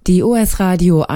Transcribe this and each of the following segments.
Die OS Radio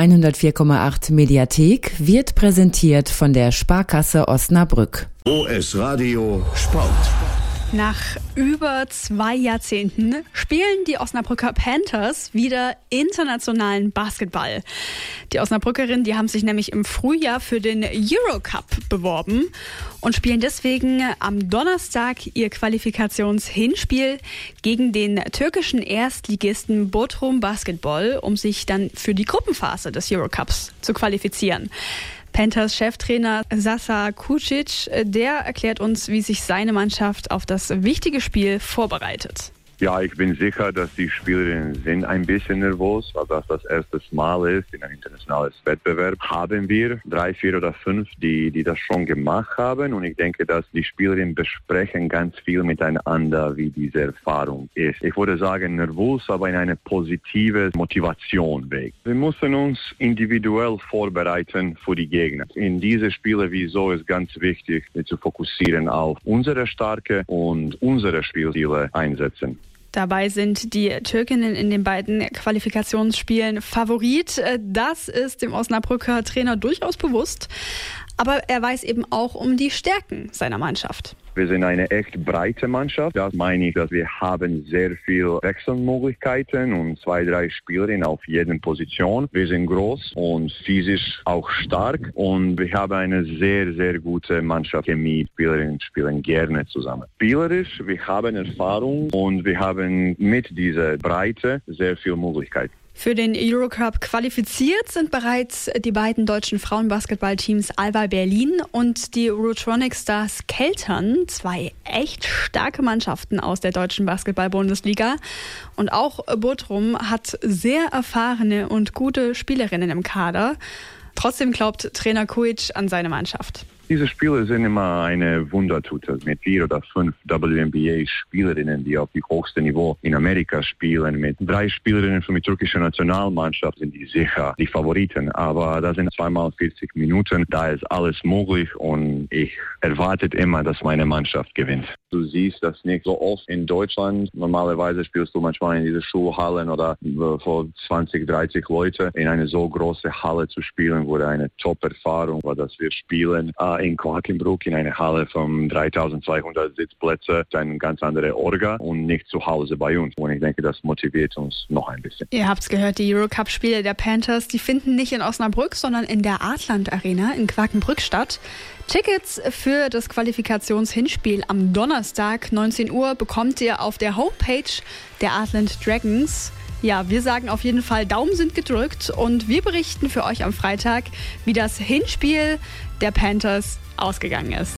104,8 Mediathek wird präsentiert von der Sparkasse Osnabrück. OS Radio Sport. Nach über 2 Jahrzehnten spielen die Osnabrücker Panthers wieder internationalen Basketball. Die Osnabrückerinnen, die haben sich nämlich im Frühjahr für den Eurocup beworben und spielen deswegen am Donnerstag ihr Qualifikationshinspiel gegen den türkischen Erstligisten Bodrum Basketball, um sich dann für die Gruppenphase des Eurocups zu qualifizieren. Panthers Cheftrainer Sasa Kucic, der erklärt uns, wie sich seine Mannschaft auf das wichtige Spiel vorbereitet. Ja, ich bin sicher, dass die Spielerinnen sind ein bisschen nervös, weil das erste Mal ist in einem internationalen Wettbewerb. Haben wir 3, 4 oder 5, die das schon gemacht haben, und ich denke, dass die Spielerinnen besprechen ganz viel miteinander, wie diese Erfahrung ist. Ich würde sagen nervös, aber in eine positive Motivation weg. Wir müssen uns individuell vorbereiten für die Gegner. In diese Spiele wie so ist ganz wichtig, zu fokussieren auf unsere Stärke und unsere Spielziele einsetzen. Dabei sind die Türkinnen in den beiden Qualifikationsspielen Favorit. Das ist dem Osnabrücker Trainer durchaus bewusst. Aber er weiß eben auch um die Stärken seiner Mannschaft. Wir sind eine echt breite Mannschaft. Das meine ich, dass wir haben sehr viele Wechselmöglichkeiten und 2, 3 Spielerinnen auf jeder Position. Wir sind groß und physisch auch stark, und wir haben eine sehr, sehr gute Mannschaft. Die Spielerinnen spielen gerne zusammen. Spielerisch, wir haben Erfahrung und wir haben mit dieser Breite sehr viele Möglichkeiten. Für den Eurocup qualifiziert sind bereits die beiden deutschen Frauenbasketballteams Alba Berlin und die Rotronic Stars Keltern, 2 echt starke Mannschaften aus der deutschen Basketball-Bundesliga. Und auch Bodrum hat sehr erfahrene und gute Spielerinnen im Kader. Trotzdem glaubt Trainer Kujic an seine Mannschaft. Diese Spiele sind immer eine Wundertüte mit 4 oder 5 WNBA-Spielerinnen, die auf dem höchsten Niveau in Amerika spielen. Mit 3 Spielerinnen für die türkische Nationalmannschaft sind die sicher die Favoriten. Aber das sind 2 mal 40 Minuten, da ist alles möglich, und ich erwarte immer, dass meine Mannschaft gewinnt. Du siehst das nicht so oft in Deutschland. Normalerweise spielst du manchmal in diese Schulhallen oder vor 20, 30 Leute. In eine so große Halle zu spielen, wurde eine Top-Erfahrung, weil das wir spielen in Quakenbrück in einer Halle von 3200 Sitzplätzen, eine ganz andere Orga und nicht zu Hause bei uns. Und ich denke, das motiviert uns noch ein bisschen. Ihr habt's gehört, die Eurocup-Spiele der Panthers, die finden nicht in Osnabrück, sondern in der Adland Arena in Quakenbrück statt. Tickets für das Qualifikationshinspiel am Donnerstag 19 Uhr bekommt ihr auf der Homepage der Adland Dragons. Ja, wir sagen auf jeden Fall, Daumen sind gedrückt, und wir berichten für euch am Freitag, wie das Hinspiel der Panthers ausgegangen ist.